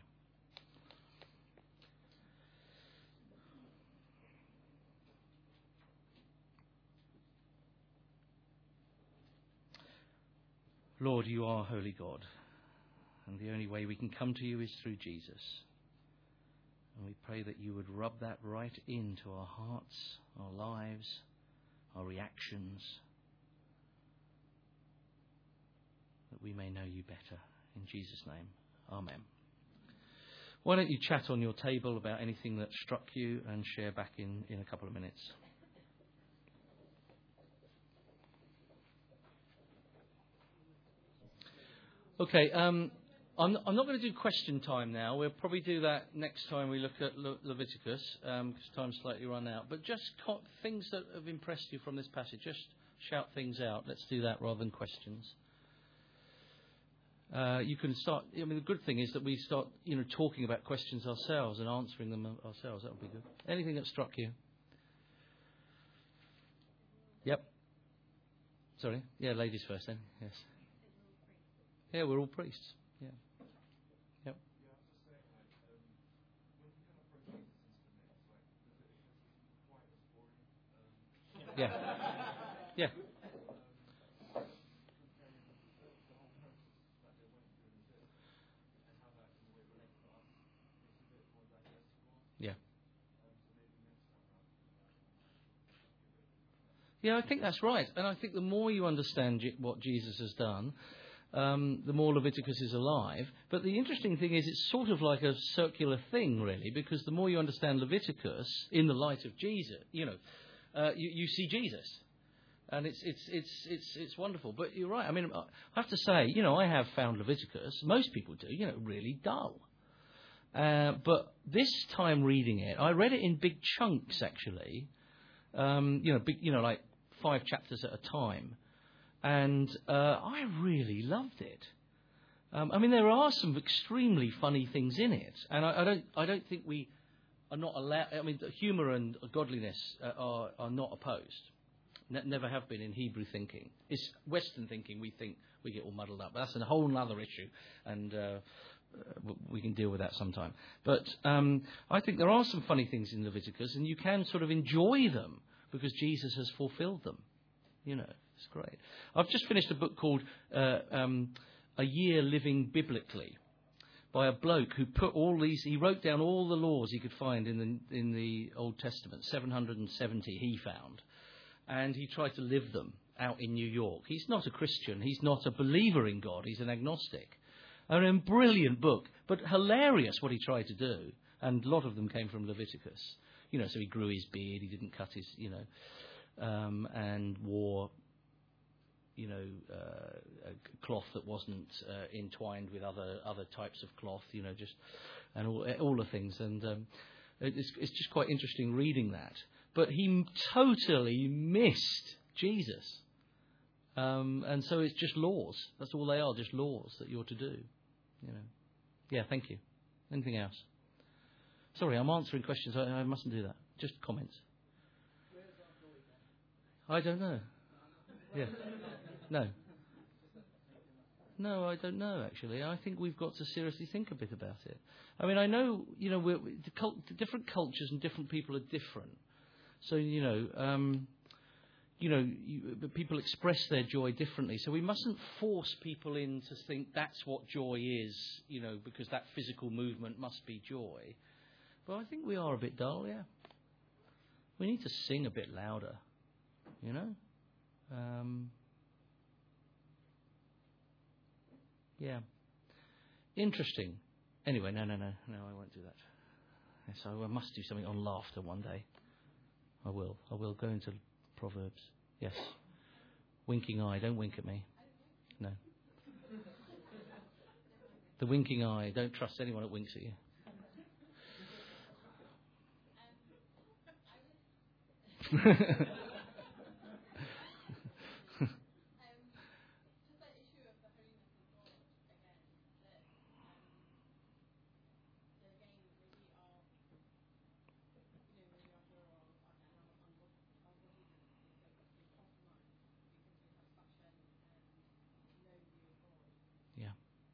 Lord, you are holy God, and the only way we can come to you is through Jesus. And we pray that you would rub that right into our hearts, our lives, our reactions, that we may know you better. In Jesus' name, amen. Why don't you chat on your table about anything that struck you and share back in, in a couple of minutes. Okay, um, I'm, I'm not going to do question time now. We'll probably do that next time we look at Le- Leviticus, um, because time's slightly run out. But just co- things that have impressed you from this passage, just shout things out. Let's do that rather than questions. Uh, you can start. I mean, the good thing is that we start, you know, talking about questions ourselves and answering them ourselves. That would be good. Anything that struck you? Yep. Sorry. Yeah, ladies first then. Yes. Yeah, we're all priests. Yeah. Yep. Yeah. Yeah. Yeah. Yeah, I think that's right. And I think the more you understand what Jesus has done, um, the more Leviticus is alive. But the interesting thing is it's sort of like a circular thing, really, because the more you understand Leviticus in the light of Jesus, you know, uh, you, you see Jesus. And it's it's it's it's it's wonderful. But you're right. I mean, I have to say, you know, I have found Leviticus, most people do, you know, really dull. Uh, but this time reading it, I read it in big chunks, actually. Um, you know, big, you know, like five chapters at a time. And uh, I really loved it. Um, I mean, there are some extremely funny things in it. And I, I don't I don't think we are not allowed... I mean, humour and godliness uh, are, are not opposed. Ne- never have been in Hebrew thinking. It's Western thinking we think we get all muddled up. But that's a whole other issue. And uh, we can deal with that sometime. But um, I think there are some funny things in Leviticus, and you can sort of enjoy them because Jesus has fulfilled them. You know, it's great. I've just finished a book called uh, um, A Year Living Biblically by a bloke who put all these, he wrote down all the laws he could find in the in the Old Testament, seven hundred seventy he found, and he tried to live them out in New York. He's not a Christian. He's not a believer in God. He's an agnostic. And a brilliant book, but hilarious what he tried to do. And a lot of them came from Leviticus. You know, so he grew his beard, he didn't cut his, you know, um, and wore, you know, uh, a cloth that wasn't uh, entwined with other other types of cloth, you know, just, and all, all the things. And um, it's, it's just quite interesting reading that. But he totally missed Jesus. Um, and so it's just laws. That's all they are, just laws that you're to do. You know. Yeah, thank you. Anything else? Sorry, I'm answering questions. I, I mustn't do that. Just comments. I don't know. Yeah. No. No, I don't know, actually. I think we've got to seriously think a bit about it. I mean, I know, you know, we're, the, cult, the different cultures and different people are different. So, you know... Um, You know, you, people express their joy differently. So we mustn't force people in to think that's what joy is, you know, because that physical movement must be joy. But I think we are a bit dull, yeah. We need to sing a bit louder, you know. Um, yeah. Interesting. Anyway, no, no, no, no, I won't do that. So I must do something on laughter one day. I will. I will go into... Proverbs. Yes. Winking eye. Don't wink at me. No. The winking eye. Don't trust anyone that winks at you. Yeah.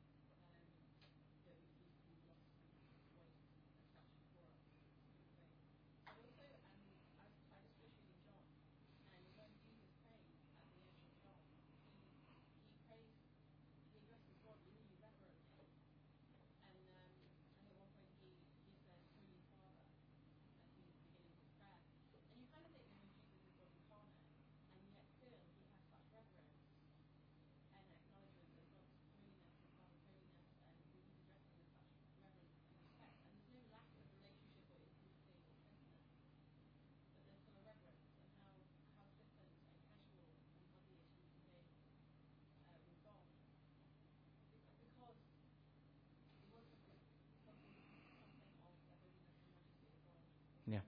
Yeah.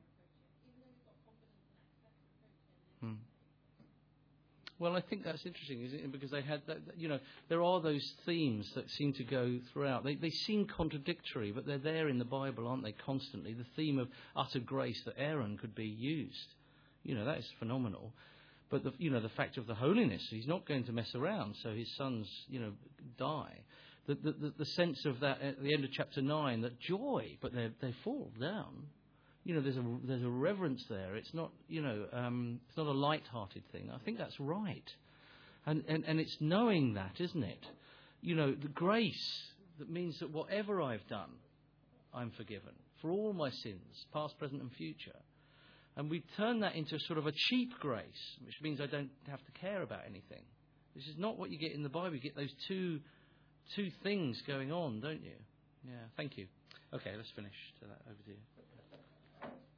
Hmm. Well, I think that's interesting, isn't it? Because they had that, you know, there are those themes that seem to go throughout. They they seem contradictory, but they're there in the Bible, aren't they? Constantly, the theme of utter grace that Aaron could be used, you know, that is phenomenal. But the, you know, the fact of the holiness, he's not going to mess around, so his sons, you know, die. The the the, the sense of that at the end of chapter nine, that joy, but they they fall down. You know, there's a there's a reverence there. It's not, you know, um, it's not a light-hearted thing. I think that's right, and, and and it's knowing that, isn't it? You know, the grace that means that whatever I've done, I'm forgiven for all my sins, past, present, and future. And we turn that into sort of a cheap grace, which means I don't have to care about anything. This is not what you get in the Bible. You get those two two things going on, don't you? Yeah, thank you. Okay, let's finish. So that over to you.